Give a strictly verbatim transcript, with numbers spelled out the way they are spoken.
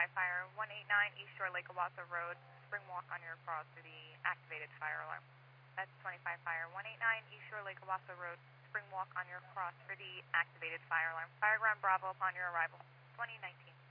twenty-five Fire one eight nine East Shore Lake Owasso Road, spring walk on your cross for the activated fire alarm. That's twenty-five Fire one eight nine East Shore Lake Owasso Road, spring walk on your cross for the activated fire alarm. Fire ground Bravo upon your arrival, twenty nineteen.